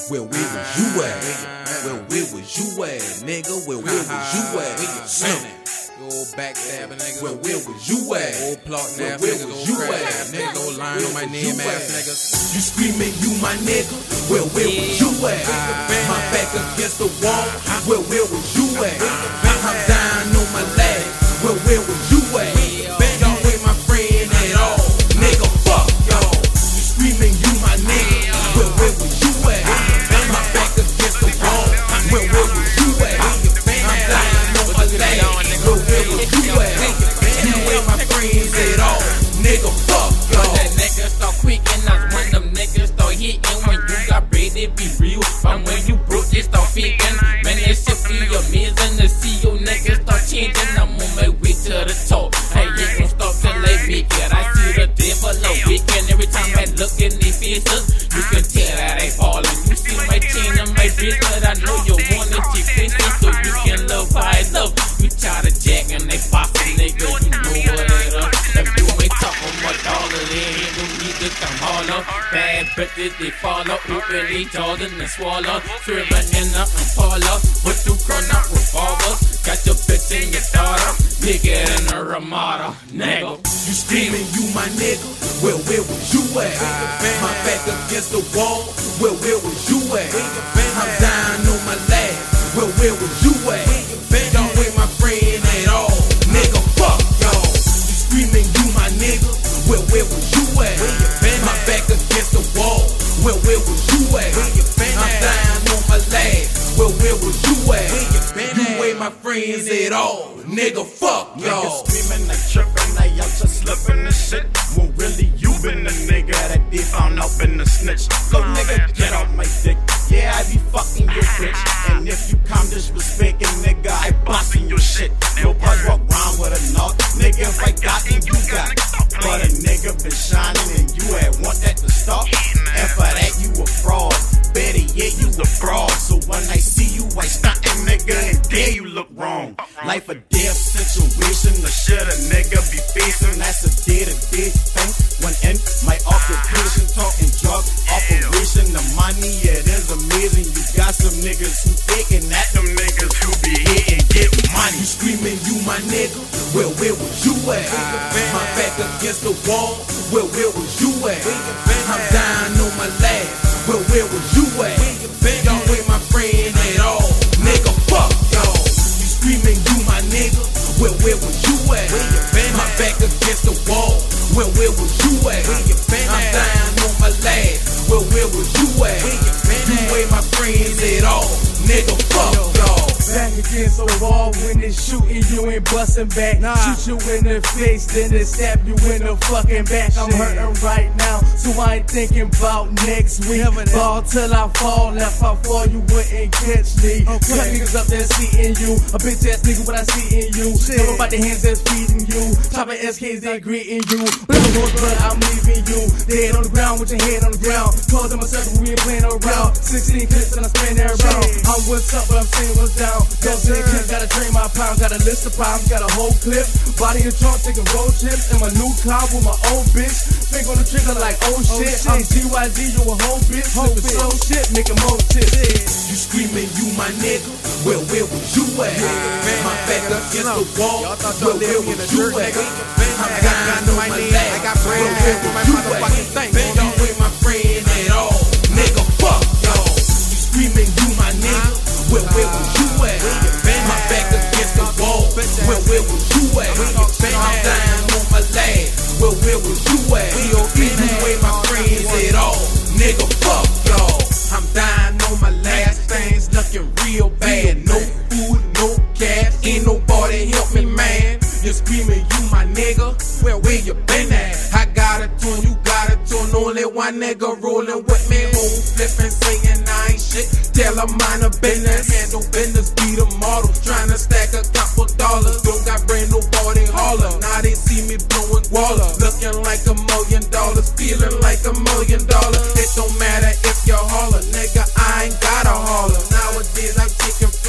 Where was you at? Where was you at, nigga? Where was you at? Slim. Old backstabbing nigga. Where was you at? Old plotting ass Where niggas. was Old you crack at? ass niggas. Old lying on my name ass niggas. You screaming, you my nigga. Where was you at? My back against the wall. Where was you at? I'm dying on my legs. Where was you at? Y'all ain't my friend at all. Nigga, fuck y'all. You screaming, you my nigga. Where was you at? My back against the wall. Where was you at? I'm dying on my legs. Where was you at? You ain't my friends at all. Nigga, fuck y'all. When that nigga start quicking, that's when them niggas start hitting. When you got bread, it be real. But when you broke, it start faking. Man, that shit be amazing to see your niggas start changing. I'm on my way to the top. I ain't gon' stop till they make it. I see the devil a weekend. Every time I look in their faces, you can tell that they falling. You see my chain and my wrist, but I know you want it to fix it so you can love how I love. You try to jack and they bossing nigga, you know what it is. If you ain't talking about $1, they ain't no need to come holler. Bad bitches, they follow, open each other and swallow. Swerving in the Impala, with 2 corner revolvers. Got your bitch in your daughter, nigga in a Ramada, nigga. You screaming, you my nigga. Where was you at? My back against the wall. Where was you at? I'm dying on my legs. Where was you at? Y'all ain't my friend at all. Nigga, fuck y'all. You screaming, you my nigga. Where was you at? My back against the wall. Where was you at? I'm dying on my legs. Where was you at? You ain't my friends at all. Nigga, fuck y'all. Niggas screaming, they tripping, they out just slipping and shit. When really you been the nigga that they found out been the snitch. Go nigga, get off my dick. Yeah, I be fucking your bitch. And if you come disrespecting, nigga, I busting your shit. No pug walk round with a knock. Nigga, if I got then you got. But a nigga been shining and you had want that to stop. And for that you a fraud. Better yet, you a fraud. So when I see you, I stuntin', nigga, and there you look wrong. Life or death situation, the shit a nigga be facing. That's a day-to-day thing. When in my occupation, talking drug operation, the money, it is amazing. You got some niggas who thinking that them niggas who be here and get money. You screaming, you my nigga. Where was you at? My back against the wall. Where was you at? I'm dying on my legs. Where was you at? Y'all ain't my friend at all. Nigga, fuck y'all. You screaming, you my nigga. Where was you at? My back against the wall. Where was you at? I'm dying on my legs. Where was you at? You ain't my friends at all. Nigga, fuck y'all. Back against the wall when it's shooting, you ain't busting back. Shoot you in the face, then it stab you in the fucking back. I'm hurting right now, so I ain't thinking about next week. Ball till I fall, if I fall, you wouldn't catch me. Cut niggas up there seeing you, a bitch ass nigga what I see in you. Never about the hands that's feeding you, chopping SKs they greeting you. But I'm leaving you, dead on the ground with your head on the ground. Closing my circle, we ain't playing around. 16 clips and I spin there around. I'm what's up, but I'm saying what's down. Don't say clip, gotta drain my pounds, got a list of problems, got a whole clip. Body in trunk, taking road trips, and my new car with my old bitch. Finger on the trigger like oh shit. I'm GYZ, you a whole bitch. Flipping slow shit, making more tips. You screaming, you my nigga. Where was you at? My back against the wall. Where was you at? I'm dying on my legs. I got bread for my motherfucking thing. Y'all ain't my friend at all. Nigga, fuck y'all. You screaming, you my nigga. Where was you at? My back against the wall. Where was you at? I'm dying on my legs. Where was you at? You ain't my friends at all. Nigga, fuck y'all. I'm dying on my legs. Things looking real bad. No food, no cash. Ain't nobody help me, man. You're screaming, you my nigga. Where you been at? I got a tune, you got a tune. Only one nigga rolling with me. Home flipping, saying I ain't shit. Tell them mind a business. Handle business, be the model. Trying to stack a couple dollars. Don't got brand nobody holler. Now they see me blowing water. Looking like $1 million. Feeling like $1 million. It don't matter if you holler. Nigga, I ain't got a holler. Nowadays I'm taking flight. I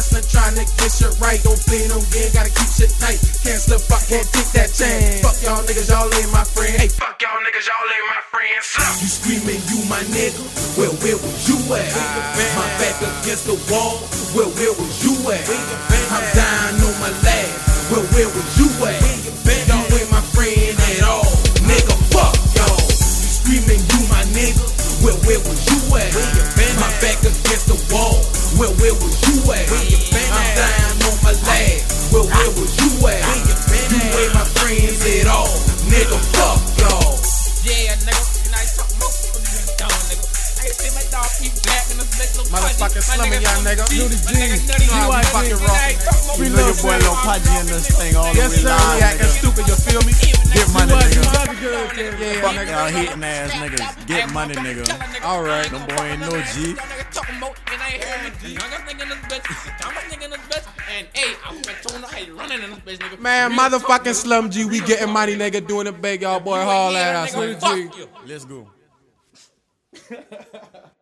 hustling, trying to get shit right. Don't play no game, gotta keep shit tight. Can't slip up, can't take that chance. Fuck y'all niggas, y'all ain't my friend. Hey, fuck y'all niggas, y'all ain't my friends. You screaming, you my nigga. Well, where was you at? My back against the wall. Well, where was you at? I'm dying on my last. Well, where was you at? Y'all ain't my friend at all. Nigga, fuck y'all. You screaming, you my nigga. Well, where was you at? My back against the wall. Well, where was you at? I'm dying on my last. Well, where was you at? You ain't my friends at all. Nigga, fuck y'all. Yeah, nigga, and I talk more. Dumb nigga. I see my dog keep black in this bitch. Motherfucking slumming y'all nigga. Nudie G. You know how we fucking rock. You know your boy Lil Pudgy in this thing all the Yes way sir, live, we acting nigga. stupid, you feel me? Get money, nigga. Yeah, Fuck nigga. y'all hating ass niggas. Get money, nigga. Alright. Them boy ain't no G. Man, motherfucking Slum G, we getting money, nigga, doing the big y'all boy haul ass. Fuck you. Let's go.